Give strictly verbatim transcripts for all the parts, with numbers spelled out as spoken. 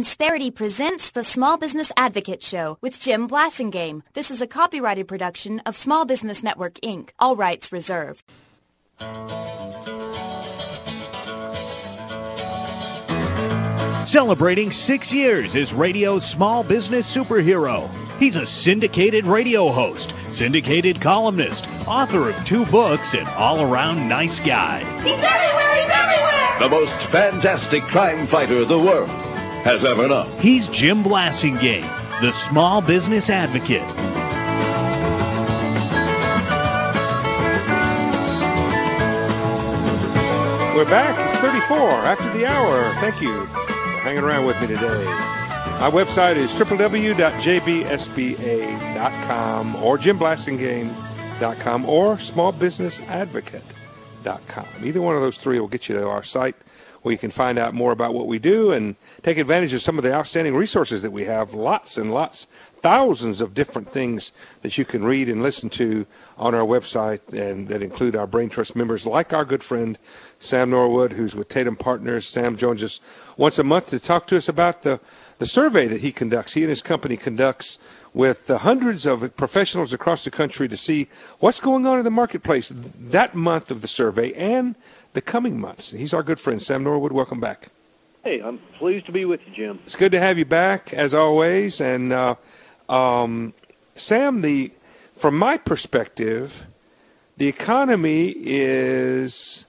Insperity presents the Small Business Advocate Show with Jim Blasingame. This is a copyrighted production of Small Business Network, Incorporated. All rights reserved. Celebrating six years as radio's small business superhero. He's a syndicated radio host, syndicated columnist, author of two books, and all-around nice guy. He's everywhere! He's everywhere! The most fantastic crime fighter the world has ever known. He's Jim Blasingame, the Small Business Advocate. We're back. It's thirty-four after the hour. Thank you for hanging around with me today. My website is w w w dot j b s b a dot com or jim blasingame dot com or small business advocate dot com. Either one of those three will get you to our site where you can find out more about what we do and take advantage of some of the outstanding resources that we have. Lots and lots, thousands of different things that you can read and listen to on our website, and that include our Brain Trust members, like our good friend Sam Norwood, who's with Tatum Partners. Sam joins us once a month to talk to us about the, the survey that he conducts, he and his company conducts with uh, hundreds of professionals across the country to see what's going on in the marketplace that month of the survey and the coming months. He's our good friend, Sam Norwood. Welcome back. Hey, I'm pleased to be with you, Jim. It's good to have you back, as always. And uh, um, Sam, the from my perspective, the economy is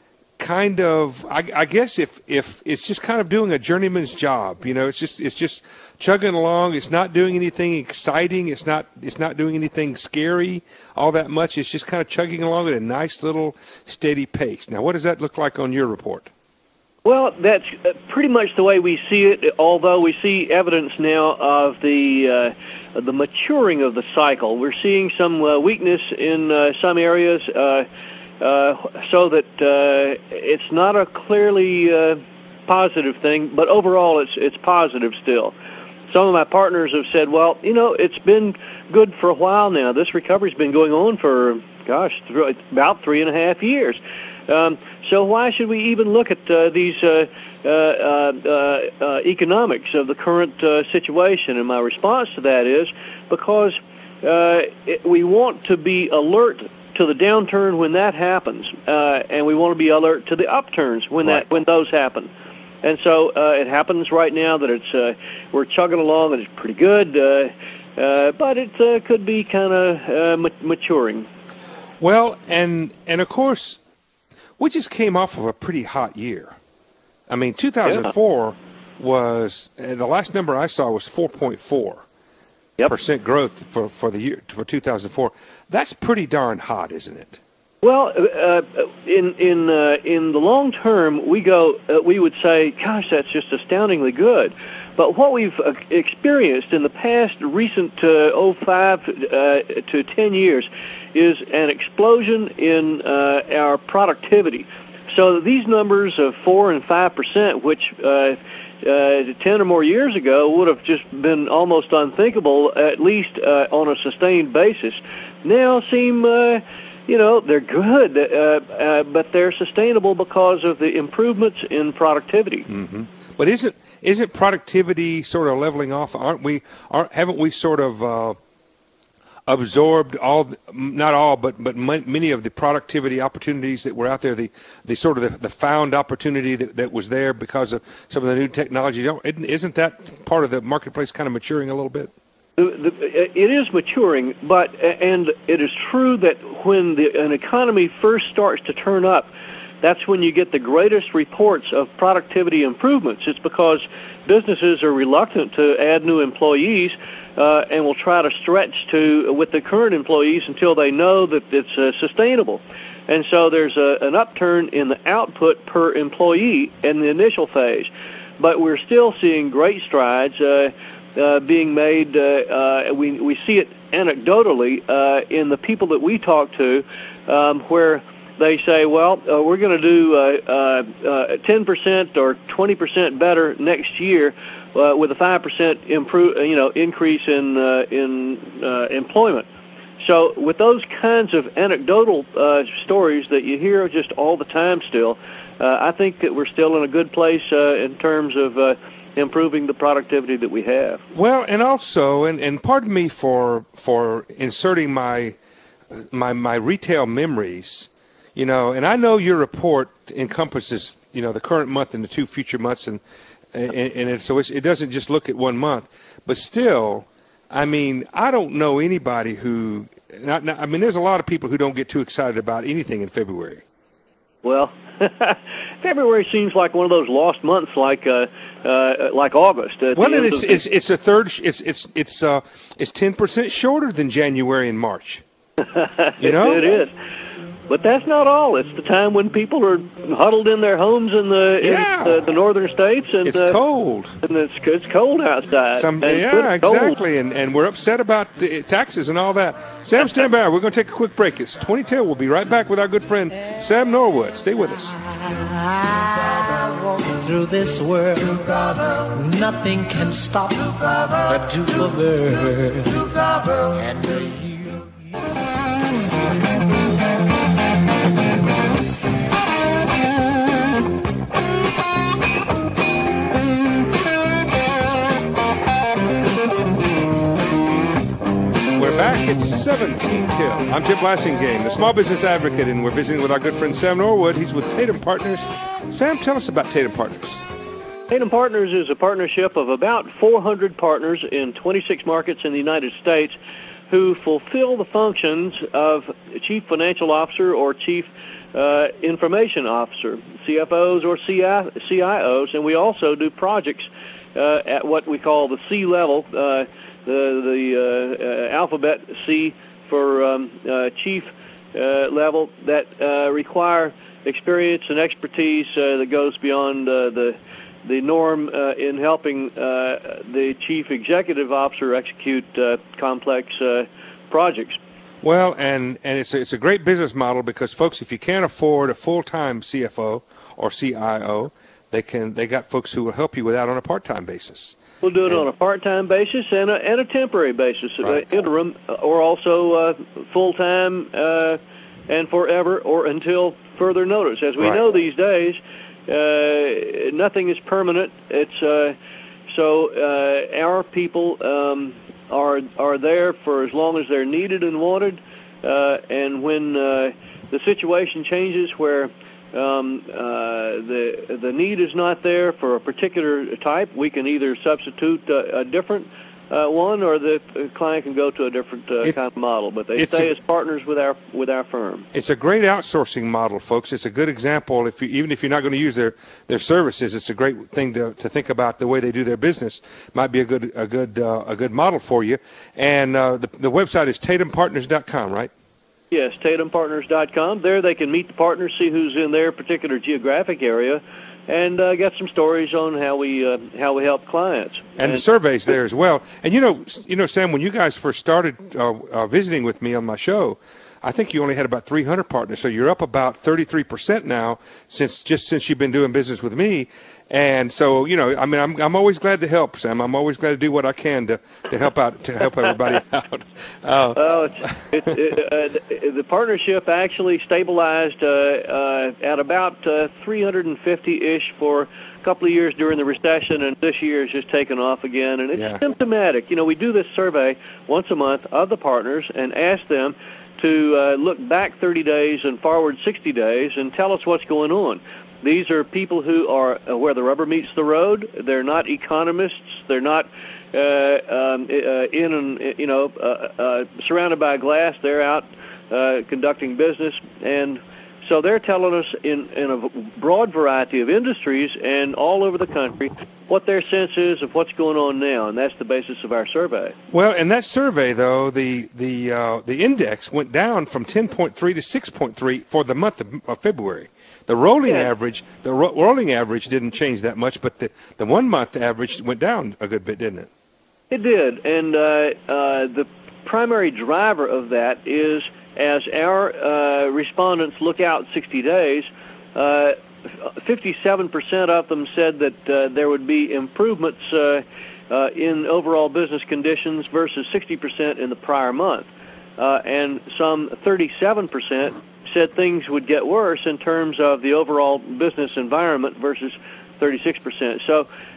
kind of, I, I guess, if if it's just kind of doing a journeyman's job. You know, it's just it's just chugging along. It's not doing anything exciting. It's not it's not doing anything scary all that much. It's just kind of chugging along at a nice little steady pace. Now, what does that look like on your report? Well, that's pretty much the way we see it, although we see evidence now of the uh, the maturing of the cycle. We're seeing some uh, weakness in uh, some areas, uh, uh, so that uh, it's not a clearly uh, positive thing, but overall it's it's positive still. Some of my partners have said, well, you know, it's been good for a while now. This recovery's been going on for, gosh, th- about three and a half years. Um, so why should we even look at uh, these uh, uh, uh, uh, economics of the current uh, situation? And my response to that is because uh, it, we want to be alert to the downturn when that happens, uh, and we want to be alert to the upturns when right. that when those happen. And so uh, it happens right now that it's uh, we're chugging along and it's pretty good, uh, uh, but it uh, could be kind of uh, ma- maturing. Well, and and of course, we just came off of a pretty hot year. I mean, two thousand four yeah. was uh, the last number I saw was four point four yep. percent growth for, for the year for two thousand four. That's pretty darn hot, isn't it? Well, uh, in in uh, in the long term, we go. Uh, we would say, "Gosh, that's just astoundingly good." But what we've uh, experienced in the past recent uh, oh five uh, to ten years is an explosion in uh, our productivity. So these numbers of four and five percent, which uh, uh, ten or more years ago would have just been almost unthinkable, at least uh, on a sustained basis, now seem. Uh, You know, they're good, uh, uh, but they're sustainable because of the improvements in productivity. Mm-hmm. But isn't isn't productivity sort of leveling off? Aren't we? Aren't haven't we sort of uh, absorbed all? Not all, but but many of the productivity opportunities that were out there. The the sort of the, the found opportunity that, that was there because of some of the new technology. Isn't that part of the marketplace kind of maturing a little bit? The, the, it is maturing, but and it is true that when the, an economy first starts to turn up, that's when you get the greatest reports of productivity improvements. It's because businesses are reluctant to add new employees uh, and will try to stretch to with the current employees until they know that it's uh, sustainable. And so there's a, an upturn in the output per employee in the initial phase, but we're still seeing great strides. Uh, Uh, being made, uh, uh, we we see it anecdotally uh, in the people that we talk to, um, where they say, well, uh, we're going to do uh, uh, uh, ten percent or twenty percent better next year uh, with a five percent improve, you know, increase in uh, in uh, employment. So with those kinds of anecdotal uh, stories that you hear just all the time still, uh, I think that we're still in a good place uh, in terms of uh, improving the productivity that we have. Well, and also, and, and pardon me for for inserting my my my retail memories, you know, and I know your report encompasses, you know, the current month and the two future months, and and, and it, so it's, it doesn't just look at one month, but still, I mean, I don't know anybody who, not, not, I mean, there's a lot of people who don't get too excited about anything in February. Well, February seems like one of those lost months, like uh, uh, like August. At Well, the end it's, of the- it's it's a third. It's it's it's uh it's ten percent shorter than January and March. You know, it is. But that's not all. It's the time when people are huddled in their homes in the Yeah. in the, the northern states, and It's uh, cold. and it's it's cold outside. Some, And yeah, it's cold. exactly, and and we're upset about the taxes and all that. Sam, stand by. We're going to take a quick break. It's twenty ten. We'll be right back with our good friend Sam Norwood. Stay with us. I walk through this world, nothing can stop the two of her. And you. We're back. It's seventeen till. I'm Jim Blassingame, the Small Business Advocate, and we're visiting with our good friend Sam Norwood. He's with Tatum Partners. Sam, tell us about Tatum Partners. Tatum Partners is a partnership of about four hundred partners in twenty-six markets in the United States who fulfill the functions of Chief Financial Officer or Chief uh, Information Officer, C F Os or C I Os, and we also do projects uh, at what we call the C level, uh, the, the uh, uh, alphabet C for um, uh, Chief uh, level that uh, require experience and expertise uh, that goes beyond uh, the the norm uh, in helping uh, the chief executive officer execute uh, complex uh, projects. Well, and, and it's, a, it's a great business model because, folks, if you can't afford a full-time C F O or C I O, they can they got folks who will help you with that on a part-time basis. We'll do it And- on a part-time basis and a, and a temporary basis, Right. uh, interim, uh, or also uh, full-time uh, and forever or until further notice. As we Right. know these days, uh, nothing is permanent. It's uh, so uh, our people um, are are there for as long as they're needed and wanted, uh, and when uh, the situation changes where um, uh, the the need is not there for a particular type, we can either substitute uh, a different uh, one, or the client can go to a different uh, It's- kind of model. But they it's stay a- as partners with our with our firm. It's a great outsourcing model, folks. It's a good example. If you, even if you're not going to use their, their services, it's a great thing to, to think about the way they do their business. Might be a good a good uh, a good model for you. And uh, the the website is tatum partners dot com, right? Yes, tatum partners dot com. There they can meet the partners, see who's in their particular geographic area, and uh, get some stories on how we uh, how we help clients. And the surveys there as well. And you know, you know, Sam, when you guys first started uh, uh, visiting with me on my show, I think you only had about three hundred partners. So you're up about thirty-three percent now since just since you've been doing business with me. And so, you know, I mean, I'm I'm always glad to help, Sam. I'm always glad to do what I can to, to help out to help everybody out. Uh, Oh, it's, it's, it, uh, the, the partnership actually stabilized uh, uh, at about uh, three hundred fifty-ish for a couple of years during the recession, and this year has just taken off again. And it's Yeah. symptomatic. You know, we do this survey once a month of the partners and ask them to uh, look back thirty days and forward sixty days and tell us what's going on. These are people who are uh, where the rubber meets the road. They're not economists. They're not uh, um, uh, in and you know uh, uh, surrounded by glass. They're out uh, conducting business, and so they're telling us in in a broad variety of industries and all over the country what their sense is of what's going on now, and that's the basis of our survey. Well, in that survey, though, the the uh, the index went down from ten point three to six point three for the month of, of February. The rolling Yeah. average, the ro- rolling average didn't change that much, but the, the one month average went down a good bit, didn't it? It did, and uh, uh, the primary driver of that is as our uh, respondents look out sixty days, uh, fifty-seven percent of them said that uh, there would be improvements uh, uh, in overall business conditions versus sixty percent in the prior month, uh, and some thirty-seven percent said things would get worse in terms of the overall business environment versus thirty-six percent. So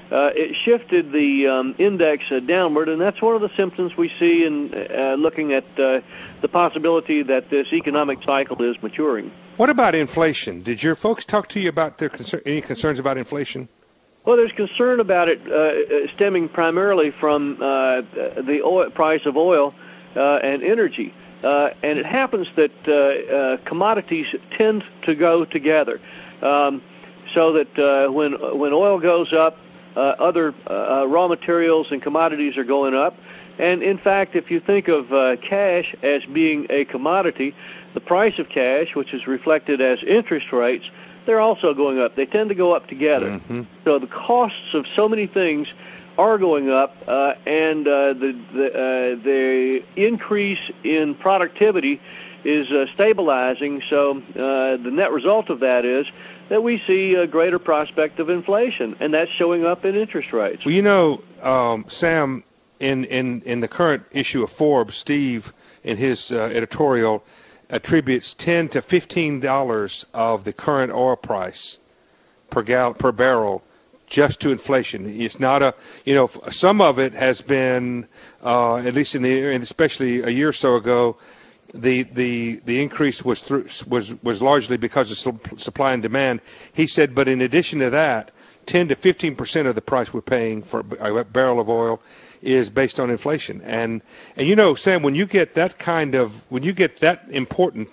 uh, it shifted the um, index uh, downward, and that's one of the symptoms we see in uh, looking at uh, the possibility that this economic cycle is maturing. What about inflation? Did your folks talk to you about their concern, any concerns about inflation? Well, there's concern about it uh, stemming primarily from uh, the oil, price of oil uh, and energy. Uh, and it happens that uh, uh, commodities tend to go together, um, so that uh, when when oil goes up, uh, other uh, raw materials and commodities are going up. And in fact, if you think of uh, cash as being a commodity, the price of cash, which is reflected as interest rates, they're also going up. They tend to go up together. Mm-hmm. So the costs of so many things are going up, uh, and uh, the the, uh, the increase in productivity is uh, stabilizing. So uh, the net result of that is that we see a greater prospect of inflation, and that's showing up in interest rates. Well, you know, um, Sam, in, in, in the current issue of Forbes, Steve, in his uh, editorial, attributes ten to fifteen dollars of the current oil price per gal per barrel just to inflation. It's not a, you know, some of it has been, uh, at least in the, especially a year or so ago, the the the increase was through was was largely because of supply and demand. He said, but in addition to that, ten to fifteen percent of the price we're paying for a barrel of oil is based on inflation. And and you know, Sam, when you get that kind of when you get that important,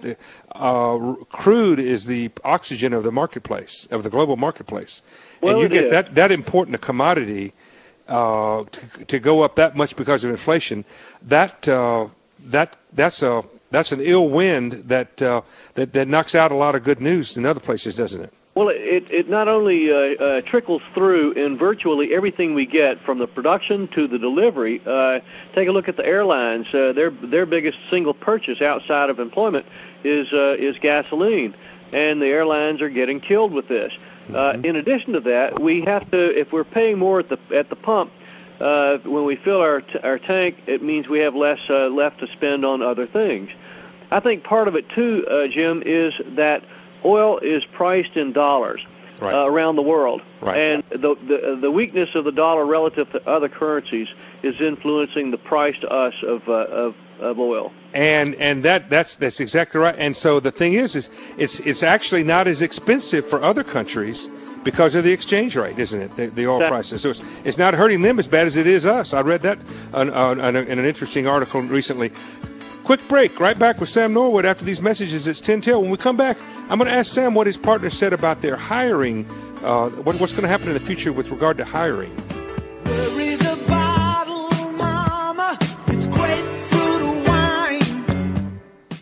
uh, crude is the oxygen of the marketplace, of the global marketplace. Well, and you get is. that that important a commodity uh, to, to go up that much because of inflation. That uh, that that's a that's an ill wind that uh, that that knocks out a lot of good news in other places, doesn't it? Well, it, it not only uh, uh, trickles through in virtually everything we get, from the production to the delivery. Uh, take a look at the airlines. Uh, their their biggest single purchase outside of employment is uh, is gasoline, and the airlines are getting killed with this. Uh, in addition to that, we have to, if we're paying more at the at the pump, uh, when we fill our t- our tank, it means we have less uh, left to spend on other things. I think part of it too, uh, Jim, is that oil is priced in dollars right. uh, around the world, right. and the, the the weakness of the dollar relative to other currencies is influencing the price to us of uh, of of oil. And and that that's that's exactly right. And so the thing is, is it's it's actually not as expensive for other countries because of the exchange rate, isn't it? The, the oil that, prices. So it's it's not hurting them as bad as it is us. I read that on, on, on a, in an interesting article recently. Quick break. Right back with Sam Norwood after these messages. It's ten till. When we come back, I'm going to ask Sam what his partner said about their hiring. Uh, what, what's going to happen in the future with regard to hiring. Bury the bottle, mama. It's grapefruit wine.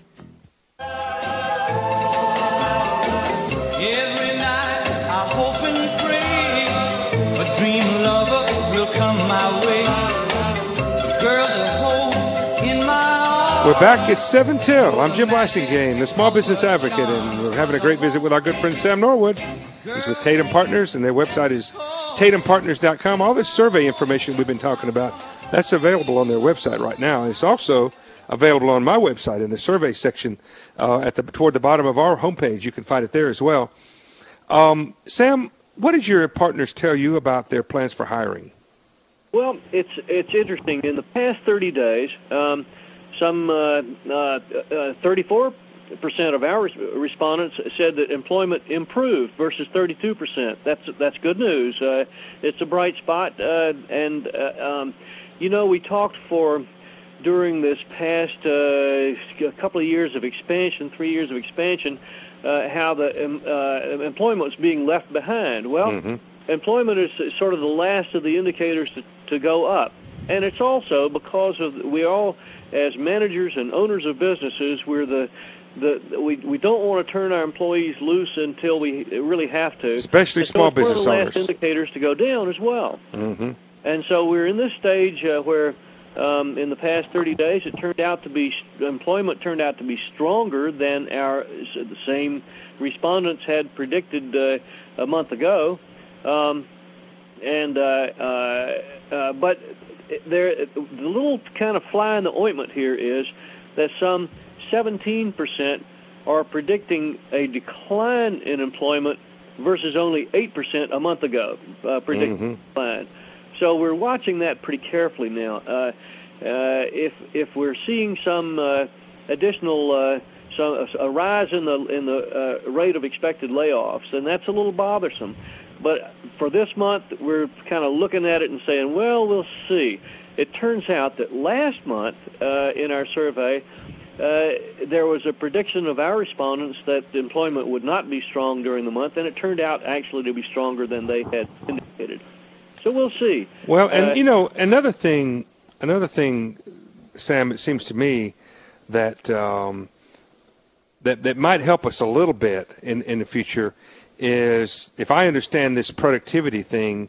Every night I hope and pray a dream lover will come my way. A girl to hold in my arms. We're back. It's seven till. I'm Jim Blassingame, the small business advocate, and we're having a great visit with our good friend Sam Norwood. He's with Tatum Partners, and their website is tatum partners dot com. All this survey information we've been talking about, that's available on their website right now. And it's also available on my website in the survey section uh, at the toward the bottom of our homepage. You can find it there as well. Um, Sam, what did your partners tell you about their plans for hiring? Well, it's it's interesting. In the past thirty days, um, some uh, uh, uh, thirty-four percent of our respondents said that employment improved versus thirty-two percent. That's that's good news. Uh, it's a bright spot, uh, and uh, um, you know, we talked for during this past uh, couple of years of expansion, three years of expansion, uh, how the um, uh, employment was being left behind. Well, mm-hmm. employment is sort of the last of the indicators to, to go up, and it's also because of we all, as managers and owners of businesses, we're the The, we we don't want to turn our employees loose until we really have to. Especially and so small it's business one of the owners. last indicators to go down as well. Mm-hmm. And so we're in this stage uh, where, um, in the past thirty days, it turned out to be employment turned out to be stronger than our the same respondents had predicted uh, a month ago. Um, and uh, uh, uh, but there, the little kind of fly in the ointment here is that some seventeen percent are predicting a decline in employment versus only eight percent a month ago, uh, predicted Mm-hmm. decline. So we're watching that pretty carefully now. Uh, uh, if if we're seeing some uh, additional uh, some a rise in the in the uh, rate of expected layoffs, then that's a little bothersome. But for this month, we're kind of looking at it and saying, well, we'll see. It turns out that last month uh, in our survey, uh, there was a prediction of our respondents that employment would not be strong during the month, and it turned out actually to be stronger than they had indicated. So we'll see. Well, and Uh, you know, another thing, another thing, Sam, it seems to me that um, that that might help us a little bit in in the future is, if I understand this productivity thing,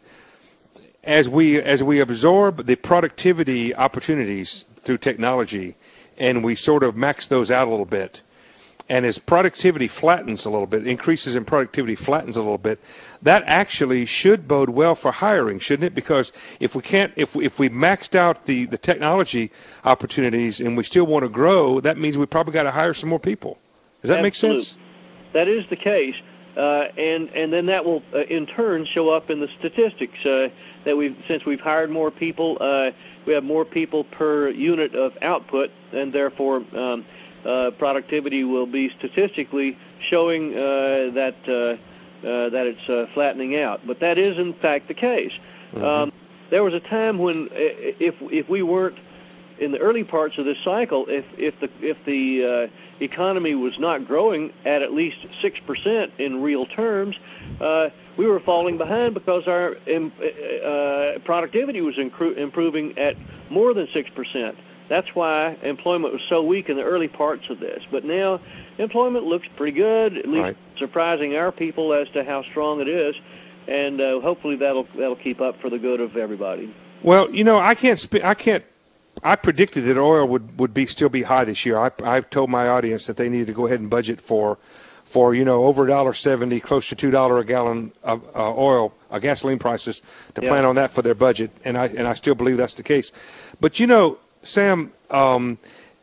as we as we absorb the productivity opportunities through technology, and we sort of max those out a little bit, and as productivity flattens a little bit, increases in productivity flattens a little bit, that actually should bode well for hiring, shouldn't it? Because if we can't, if we, if we maxed out the, the technology opportunities and we still want to grow, that means we probably got to hire some more people. Does that make Absolutely. sense? That is the case, uh, and and then that will uh, in turn show up in the statistics uh, that we've since we've hired more people, uh, we have more people per unit of output, and therefore um, uh, productivity will be statistically showing uh, that uh, uh, that it's uh, flattening out. But that is in fact the case. Mm-hmm. Um, there was a time when if if we weren't in the early parts of this cycle, if if the if the uh, economy was not growing at at least six percent in real terms, uh, we were falling behind because our um, uh, productivity was incru- improving at more than six percent. That's why employment was so weak in the early parts of this. But now employment looks pretty good, at least right. surprising our people as to how strong it is, and uh, hopefully that'll that'll keep up for the good of everybody. Well, you know, I can't spe- I can't. I predicted that oil would, would be still be high this year. I I told my audience that they needed to go ahead and budget for, for you know, over a dollar seventy, close to two dollar a gallon of uh, oil, uh, gasoline prices, to Yeah. plan on that for their budget, and I and I still believe that's the case. But you know, Sam, um,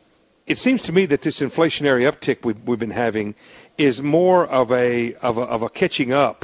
it seems to me that this inflationary uptick we've, we've been having is more of a of a of a catching up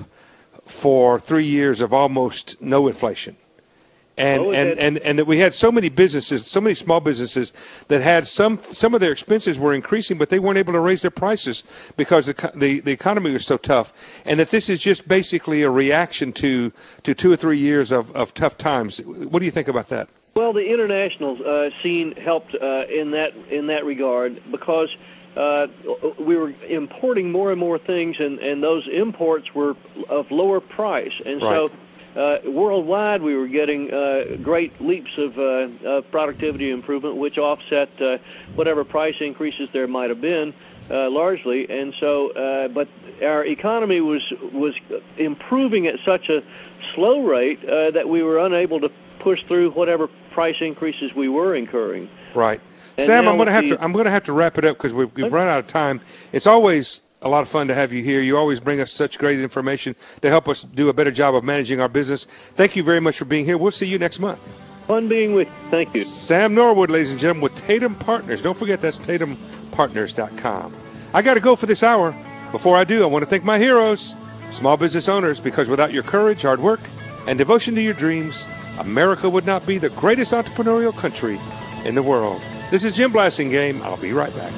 for three years of almost no inflation. And, Oh, and, it- and, and that we had so many businesses, so many small businesses that had some some of their expenses were increasing, but they weren't able to raise their prices because the co- the, the economy was so tough. And that this is just basically a reaction to, to two or three years of, of tough times. What do you think about that? Well, the international uh, scene helped uh, in that in that regard because uh, we were importing more and more things, and, and those imports were of lower price, and Right. so. Uh, worldwide, we were getting uh, great leaps of, uh, of productivity improvement, which offset uh, whatever price increases there might have been, uh, largely. And so, uh, but our economy was was improving at such a slow rate uh, that we were unable to push through whatever price increases we were incurring. Right, And Sam. now I'm going to have with to the- I'm going to have to wrap it up because we've, we've Okay. run out of time. It's always a lot of fun to have you here. You always bring us such great information to help us do a better job of managing our business. Thank you very much for being here. We'll see you next month. Fun being with you. Thank you. Sam Norwood, ladies and gentlemen, with Tatum Partners. Don't forget, that's tatum partners dot com. I got to go for this hour. Before I do, I want to thank my heroes, small business owners, because without your courage, hard work, and devotion to your dreams, America would not be the greatest entrepreneurial country in the world. This is Jim Blasingame. I'll be right back.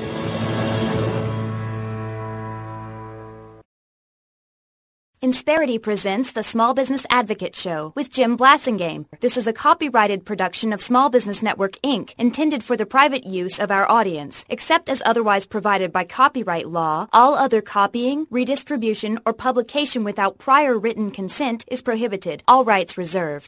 Insperity presents the Small Business Advocate Show with Jim Blasingame. This is a copyrighted production of Small Business Network, Incorporated, intended for the private use of our audience. Except as otherwise provided by copyright law, all other copying, redistribution, or publication without prior written consent is prohibited. All rights reserved.